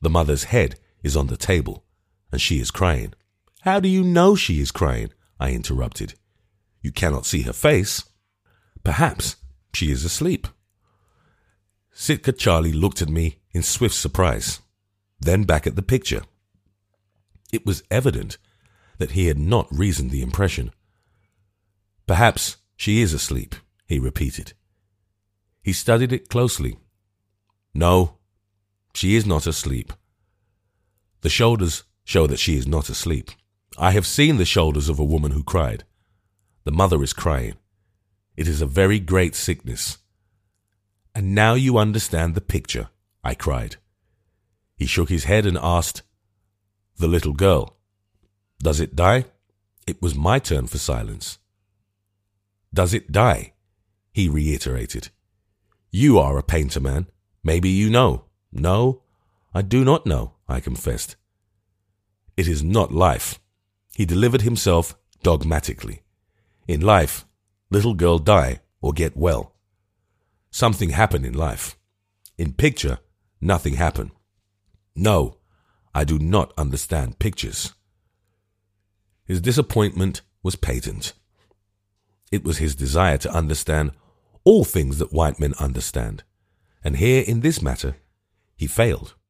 The mother's head is on the table, and she is crying. How do you know she is crying? I interrupted. You cannot see her face. Perhaps she is asleep. Sitka Charlie looked at me in swift surprise, then back at the picture. It was evident that he had not reasoned the impression. Perhaps she is asleep, he repeated. He studied it closely. No, she is not asleep. The shoulders show that she is not asleep. I have seen the shoulders of a woman who cried. The mother is crying. It is a very great sickness. And now you understand the picture, I cried. He shook his head and asked, The little girl, does it die? It was my turn for silence. Does it die? He reiterated. You are a painter, man. Maybe you know. No, I do not know, I confessed. It is not life. He delivered himself dogmatically. In life, little girl die or get well. Something happen in life. In picture, nothing happen. No, I do not understand pictures. His disappointment was patent. It was his desire to understand all things that white men understand, and here in this matter, he failed.